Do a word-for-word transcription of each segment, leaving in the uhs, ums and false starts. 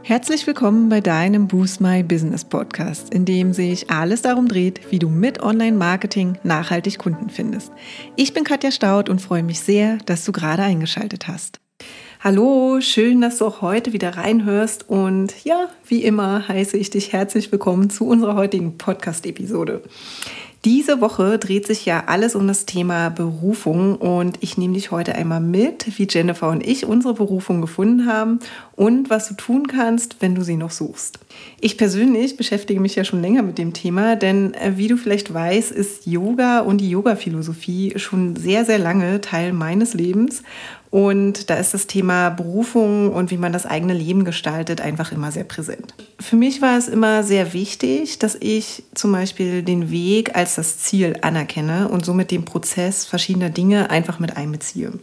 Herzlich willkommen bei deinem Boost My Business Podcast, in dem sich alles darum dreht, wie du mit Online-Marketing nachhaltig Kunden findest. Ich bin Katja Staud und freue mich sehr, dass du gerade eingeschaltet hast. Hallo, schön, dass du auch heute wieder reinhörst und ja, wie immer heiße ich dich herzlich willkommen zu unserer heutigen Podcast-Episode. Diese Woche dreht sich ja alles um das Thema Berufung und ich nehme dich heute einmal mit, wie Jennifer und ich unsere Berufung gefunden haben und was du tun kannst, wenn du sie noch suchst. Ich persönlich beschäftige mich ja schon länger mit dem Thema, denn wie du vielleicht weißt, ist Yoga und die Yoga-Philosophie schon sehr, sehr lange Teil meines Lebens. Und da ist das Thema Berufung und wie man das eigene Leben gestaltet einfach immer sehr präsent. Für mich war es immer sehr wichtig, dass ich zum Beispiel den Weg als das Ziel anerkenne und somit den Prozess verschiedener Dinge einfach mit einbeziehe.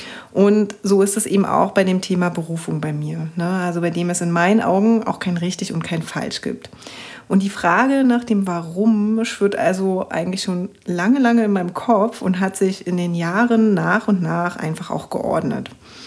Und so ist es eben auch bei dem Thema Berufung bei mir, ne? Also bei dem es in meinen Augen auch kein richtig und kein falsch gibt. Und die Frage nach dem Warum schwirrt also eigentlich schon lange, lange in meinem Kopf und hat sich in den Jahren nach und nach einfach auch geordnet.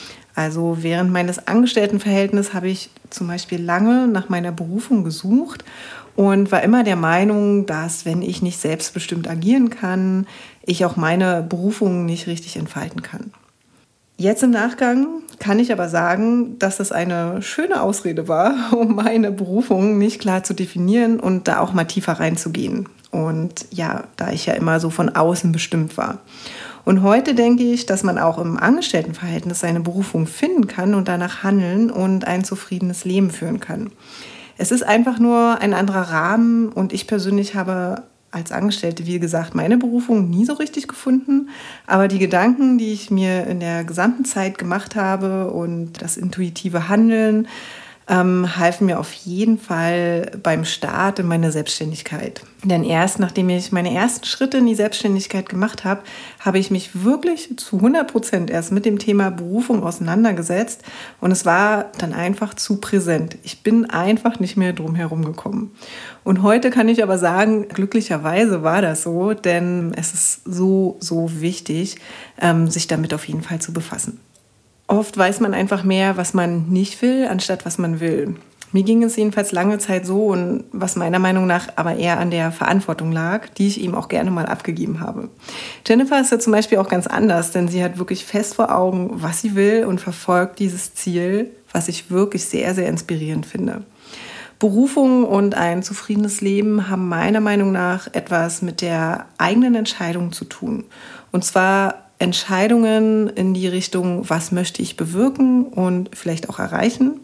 Also während meines Angestelltenverhältnisses habe ich zum Beispiel lange nach meiner Berufung gesucht und war immer der Meinung, dass wenn ich nicht selbstbestimmt agieren kann, ich auch meine Berufung nicht richtig entfalten kann. Jetzt im Nachgang kann ich aber sagen, dass es eine schöne Ausrede war, um meine Berufung nicht klar zu definieren und da auch mal tiefer reinzugehen. Und ja, da ich ja immer so von außen bestimmt war. Und heute denke ich, dass man auch im Angestelltenverhältnis seine Berufung finden kann und danach handeln und ein zufriedenes Leben führen kann. Es ist einfach nur ein anderer Rahmen und ich persönlich habe als Angestellte, wie gesagt, meine Berufung nie so richtig gefunden. Aber die Gedanken, die ich mir in der gesamten Zeit gemacht habe und das intuitive Handeln, ähm, halfen mir auf jeden Fall beim Start in meine Selbstständigkeit. Denn erst nachdem ich meine ersten Schritte in die Selbstständigkeit gemacht habe, habe ich mich wirklich zu hundert Prozent erst mit dem Thema Berufung auseinandergesetzt. Und es war dann einfach zu präsent. Ich bin einfach nicht mehr drum herum gekommen. Und heute kann ich aber sagen, glücklicherweise war das so, denn es ist so, so wichtig, ähm, sich damit auf jeden Fall zu befassen. Oft weiß man einfach mehr, was man nicht will, anstatt was man will. Mir ging es jedenfalls lange Zeit so und was meiner Meinung nach aber eher an der Verantwortung lag, die ich ihm auch gerne mal abgegeben habe. Jennifer ist ja zum Beispiel auch ganz anders, denn sie hat wirklich fest vor Augen, was sie will und verfolgt dieses Ziel, was ich wirklich sehr, sehr inspirierend finde. Berufung und ein zufriedenes Leben haben meiner Meinung nach etwas mit der eigenen Entscheidung zu tun. Und zwar Entscheidungen in die Richtung, was möchte ich bewirken und vielleicht auch erreichen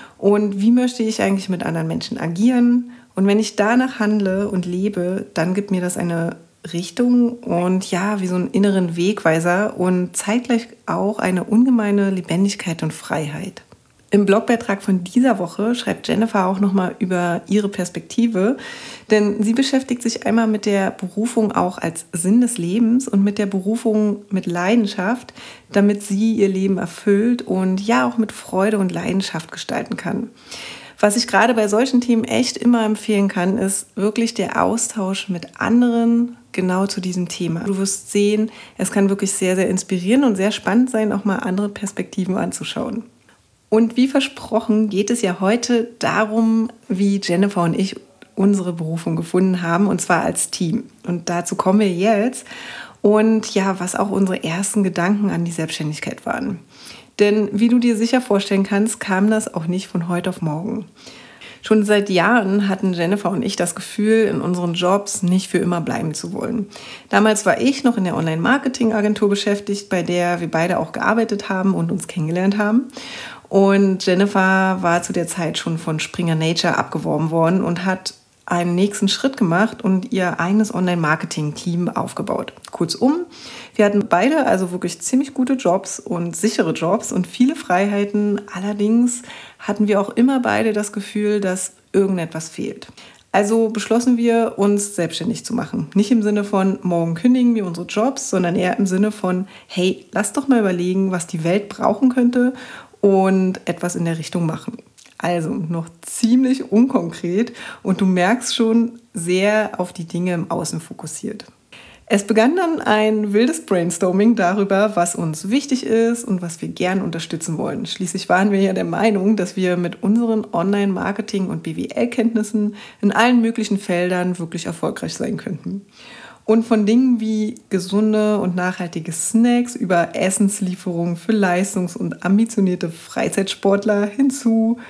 und wie möchte ich eigentlich mit anderen Menschen agieren. Und wenn ich danach handle und lebe, dann gibt mir das eine Richtung und ja, wie so einen inneren Wegweiser und zeitgleich auch eine ungemeine Lebendigkeit und Freiheit. Im Blogbeitrag von dieser Woche schreibt Jennifer auch nochmal über ihre Perspektive, denn sie beschäftigt sich einmal mit der Berufung auch als Sinn des Lebens und mit der Berufung mit Leidenschaft, damit sie ihr Leben erfüllt und ja auch mit Freude und Leidenschaft gestalten kann. Was ich gerade bei solchen Themen echt immer empfehlen kann, ist wirklich der Austausch mit anderen genau zu diesem Thema. Du wirst sehen, es kann wirklich sehr, sehr inspirieren und sehr spannend sein, auch mal andere Perspektiven anzuschauen. Und wie versprochen geht es ja heute darum, wie Jennifer und ich unsere Berufung gefunden haben, und zwar als Team. Und dazu kommen wir jetzt. Und ja, was auch unsere ersten Gedanken an die Selbstständigkeit waren. Denn wie du dir sicher vorstellen kannst, kam das auch nicht von heute auf morgen. Schon seit Jahren hatten Jennifer und ich das Gefühl, in unseren Jobs nicht für immer bleiben zu wollen. Damals war ich noch in der Online-Marketing-Agentur beschäftigt, bei der wir beide auch gearbeitet haben und uns kennengelernt haben. Und Jennifer war zu der Zeit schon von Springer Nature abgeworben worden und hat einen nächsten Schritt gemacht und ihr eigenes Online-Marketing-Team aufgebaut. Kurzum, wir hatten beide also wirklich ziemlich gute Jobs und sichere Jobs und viele Freiheiten. Allerdings hatten wir auch immer beide das Gefühl, dass irgendetwas fehlt. Also beschlossen wir, uns selbstständig zu machen. Nicht im Sinne von, morgen kündigen wir unsere Jobs, sondern eher im Sinne von, hey, lass doch mal überlegen, was die Welt brauchen könnte und etwas in der Richtung machen. Also noch ziemlich unkonkret und du merkst schon sehr auf die Dinge im Außen fokussiert. Es begann dann ein wildes Brainstorming darüber, was uns wichtig ist und was wir gern unterstützen wollen. Schließlich waren wir ja der Meinung, dass wir mit unseren Online-Marketing- und B W L-Kenntnissen in allen möglichen Feldern wirklich erfolgreich sein könnten. Und von Dingen wie gesunde und nachhaltige Snacks über Essenslieferungen für leistungs- und ambitionierte Freizeitsportler hin zu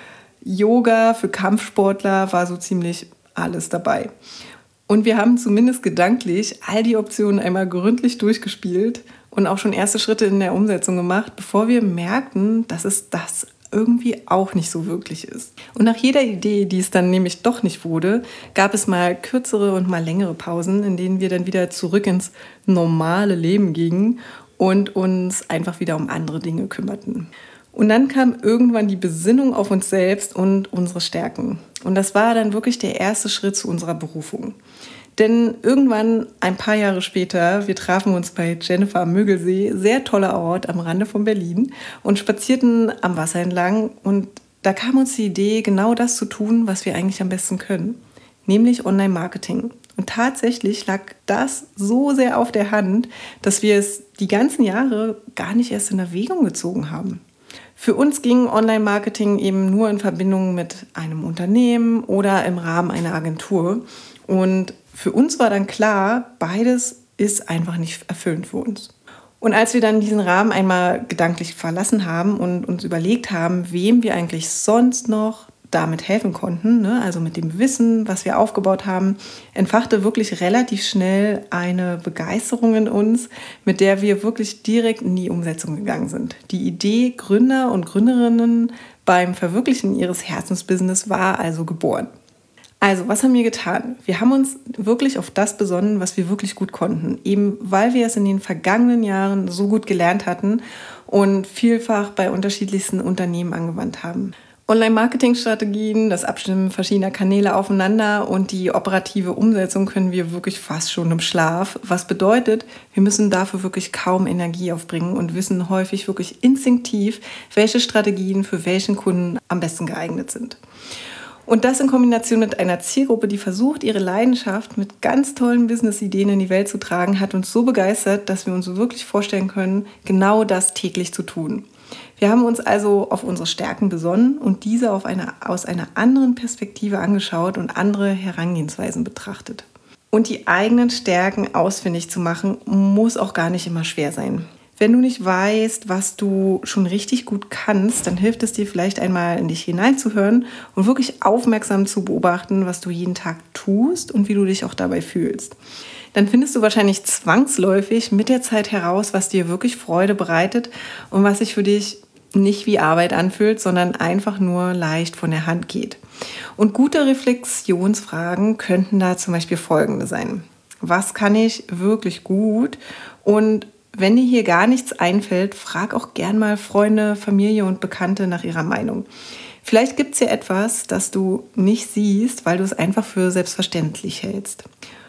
Yoga für Kampfsportler war so ziemlich alles dabei. Und wir haben zumindest gedanklich all die Optionen einmal gründlich durchgespielt und auch schon erste Schritte in der Umsetzung gemacht, bevor wir merkten, dass es das irgendwie auch nicht so wirklich ist. Und nach jeder Idee, die es dann nämlich doch nicht wurde, gab es mal kürzere und mal längere Pausen, in denen wir dann wieder zurück ins normale Leben gingen und uns einfach wieder um andere Dinge kümmerten. Und dann kam irgendwann die Besinnung auf uns selbst und unsere Stärken. Und das war dann wirklich der erste Schritt zu unserer Berufung. Denn irgendwann, ein paar Jahre später, wir trafen uns bei Jennifer am Mögelsee, sehr toller Ort am Rande von Berlin, und spazierten am Wasser entlang. Und da kam uns die Idee, genau das zu tun, was wir eigentlich am besten können, nämlich Online-Marketing. Und tatsächlich lag das so sehr auf der Hand, dass wir es die ganzen Jahre gar nicht erst in Erwägung gezogen haben. Für uns ging Online-Marketing eben nur in Verbindung mit einem Unternehmen oder im Rahmen einer Agentur. Und für uns war dann klar, beides ist einfach nicht erfüllend für uns. Und als wir dann diesen Rahmen einmal gedanklich verlassen haben und uns überlegt haben, wem wir eigentlich sonst noch damit helfen konnten, ne, also mit dem Wissen, was wir aufgebaut haben, entfachte wirklich relativ schnell eine Begeisterung in uns, mit der wir wirklich direkt in die Umsetzung gegangen sind. Die Idee, Gründer und Gründerinnen beim Verwirklichen ihres Herzensbusiness war also geboren. Also, was haben wir getan? Wir haben uns wirklich auf das besonnen, was wir wirklich gut konnten, eben weil wir es in den vergangenen Jahren so gut gelernt hatten und vielfach bei unterschiedlichsten Unternehmen angewandt haben. Online-Marketing-Strategien, das Abstimmen verschiedener Kanäle aufeinander und die operative Umsetzung können wir wirklich fast schon im Schlaf. Was bedeutet, wir müssen dafür wirklich kaum Energie aufbringen und wissen häufig wirklich instinktiv, welche Strategien für welchen Kunden am besten geeignet sind. Und das in Kombination mit einer Zielgruppe, die versucht, ihre Leidenschaft mit ganz tollen Business-Ideen in die Welt zu tragen, hat uns so begeistert, dass wir uns wirklich vorstellen können, genau das täglich zu tun. Wir haben uns also auf unsere Stärken besonnen und diese auf eine, aus einer anderen Perspektive angeschaut und andere Herangehensweisen betrachtet. Und die eigenen Stärken ausfindig zu machen, muss auch gar nicht immer schwer sein. Wenn du nicht weißt, was du schon richtig gut kannst, dann hilft es dir vielleicht einmal in dich hineinzuhören und wirklich aufmerksam zu beobachten, was du jeden Tag tust und wie du dich auch dabei fühlst. Dann findest du wahrscheinlich zwangsläufig mit der Zeit heraus, was dir wirklich Freude bereitet und was sich für dich nicht wie Arbeit anfühlt, sondern einfach nur leicht von der Hand geht. Und gute Reflexionsfragen könnten da zum Beispiel folgende sein. Was kann ich wirklich gut? Und wenn dir hier gar nichts einfällt, frag auch gern mal Freunde, Familie und Bekannte nach ihrer Meinung. Vielleicht gibt es ja etwas, das du nicht siehst, weil du es einfach für selbstverständlich hältst.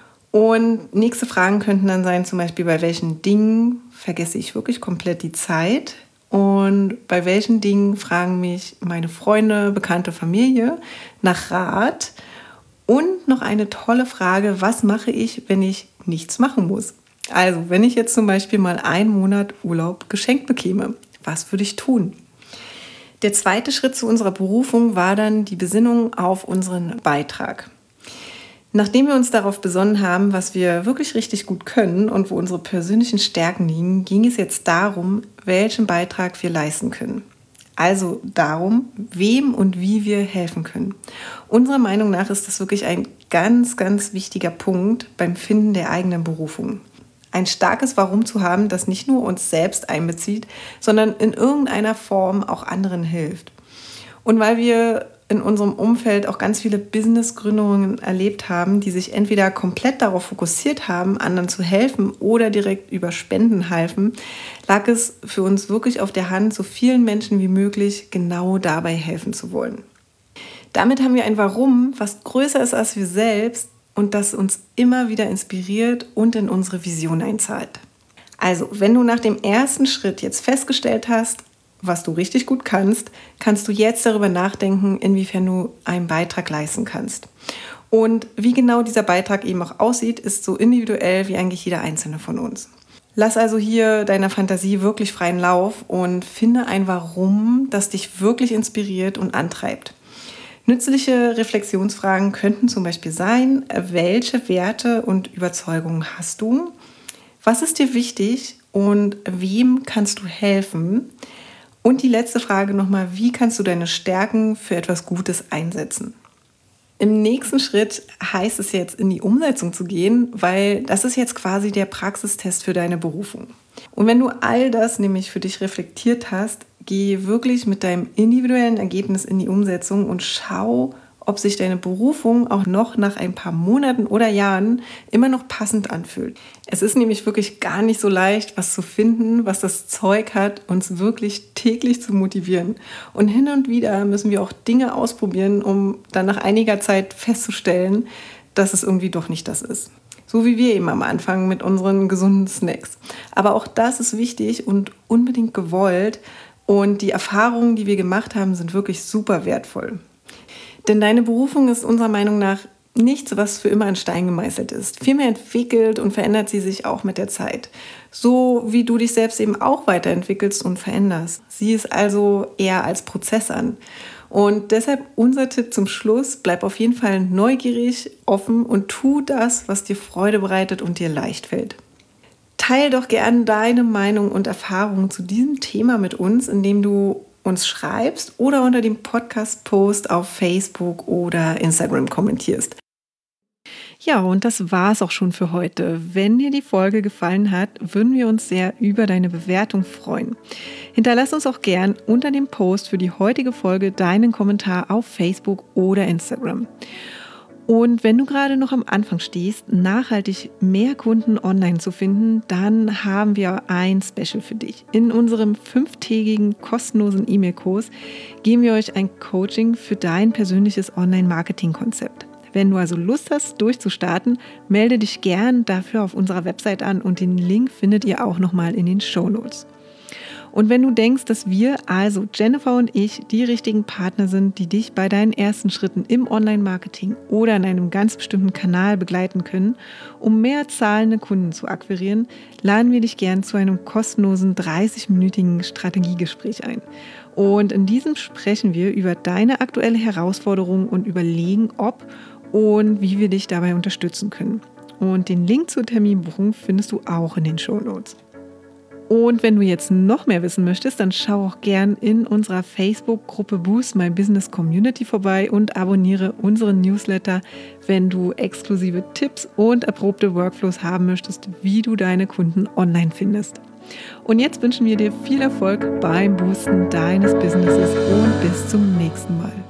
Und nächste Fragen könnten dann sein, zum Beispiel, bei welchen Dingen vergesse ich wirklich komplett die Zeit? Und bei welchen Dingen fragen mich meine Freunde, Bekannte, Familie nach Rat? Und noch eine tolle Frage, was mache ich, wenn ich nichts machen muss? Also, wenn ich jetzt zum Beispiel mal einen Monat Urlaub geschenkt bekäme, was würde ich tun? Der zweite Schritt zu unserer Berufung war dann die Besinnung auf unseren Beitrag. Nachdem wir uns darauf besonnen haben, was wir wirklich richtig gut können und wo unsere persönlichen Stärken liegen, ging es jetzt darum, welchen Beitrag wir leisten können. Also darum, wem und wie wir helfen können. Unserer Meinung nach ist das wirklich ein ganz, ganz wichtiger Punkt beim Finden der eigenen Berufung. Ein starkes Warum zu haben, das nicht nur uns selbst einbezieht, sondern in irgendeiner Form auch anderen hilft. Und weil wir in unserem Umfeld auch ganz viele Business-Gründungen erlebt haben, die sich entweder komplett darauf fokussiert haben, anderen zu helfen oder direkt über Spenden halfen, lag es für uns wirklich auf der Hand, so vielen Menschen wie möglich genau dabei helfen zu wollen. Damit haben wir ein Warum, was größer ist als wir selbst und das uns immer wieder inspiriert und in unsere Vision einzahlt. Also, wenn du nach dem ersten Schritt jetzt festgestellt hast, was du richtig gut kannst, kannst du jetzt darüber nachdenken, inwiefern du einen Beitrag leisten kannst. Und wie genau dieser Beitrag eben auch aussieht, ist so individuell wie eigentlich jeder einzelne von uns. Lass also hier deiner Fantasie wirklich freien Lauf und finde ein Warum, das dich wirklich inspiriert und antreibt. Nützliche Reflexionsfragen könnten zum Beispiel sein: Welche Werte und Überzeugungen hast du? Was ist dir wichtig und wem kannst du helfen? Und die letzte Frage nochmal: Wie kannst du deine Stärken für etwas Gutes einsetzen? Im nächsten Schritt heißt es jetzt, in die Umsetzung zu gehen, weil das ist jetzt quasi der Praxistest für deine Berufung. Und wenn du all das nämlich für dich reflektiert hast, geh wirklich mit deinem individuellen Ergebnis in die Umsetzung und schau, ob sich deine Berufung auch noch nach ein paar Monaten oder Jahren immer noch passend anfühlt. Es ist nämlich wirklich gar nicht so leicht, was zu finden, was das Zeug hat, uns wirklich täglich zu motivieren. Und hin und wieder müssen wir auch Dinge ausprobieren, um dann nach einiger Zeit festzustellen, dass es irgendwie doch nicht das ist. So wie wir eben am Anfang mit unseren gesunden Snacks. Aber auch das ist wichtig und unbedingt gewollt. Und die Erfahrungen, die wir gemacht haben, sind wirklich super wertvoll. Denn deine Berufung ist unserer Meinung nach nichts, was für immer in Stein gemeißelt ist. Vielmehr entwickelt und verändert sie sich auch mit der Zeit. So wie du dich selbst eben auch weiterentwickelst und veränderst. Sieh es also eher als Prozess an. Und deshalb unser Tipp zum Schluss: Bleib auf jeden Fall neugierig, offen und tu das, was dir Freude bereitet und dir leicht fällt. Teil doch gerne deine Meinung und Erfahrungen zu diesem Thema mit uns, indem du uns schreibst oder unter dem Podcast-Post auf Facebook oder Instagram kommentierst. Ja, und das war es auch schon für heute. Wenn dir die Folge gefallen hat, würden wir uns sehr über deine Bewertung freuen. Hinterlass uns auch gern unter dem Post für die heutige Folge deinen Kommentar auf Facebook oder Instagram. Und wenn du gerade noch am Anfang stehst, nachhaltig mehr Kunden online zu finden, dann haben wir ein Special für dich. In unserem fünftägigen kostenlosen E-Mail-Kurs geben wir euch ein Coaching für dein persönliches Online-Marketing-Konzept. Wenn du also Lust hast, durchzustarten, melde dich gern dafür auf unserer Website an und den Link findet ihr auch nochmal in den Shownotes. Und wenn du denkst, dass wir, also Jennifer und ich, die richtigen Partner sind, die dich bei deinen ersten Schritten im Online-Marketing oder in einem ganz bestimmten Kanal begleiten können, um mehr zahlende Kunden zu akquirieren, laden wir dich gern zu einem kostenlosen dreißig-minütigen Strategiegespräch ein. Und in diesem sprechen wir über deine aktuelle Herausforderung und überlegen, ob und wie wir dich dabei unterstützen können. Und den Link zur Terminbuchung findest du auch in den Shownotes. Und wenn du jetzt noch mehr wissen möchtest, dann schau auch gern in unserer Facebook-Gruppe Boost My Business Community vorbei und abonniere unseren Newsletter, wenn du exklusive Tipps und erprobte Workflows haben möchtest, wie du deine Kunden online findest. Und jetzt wünschen wir dir viel Erfolg beim Boosten deines Businesses und bis zum nächsten Mal.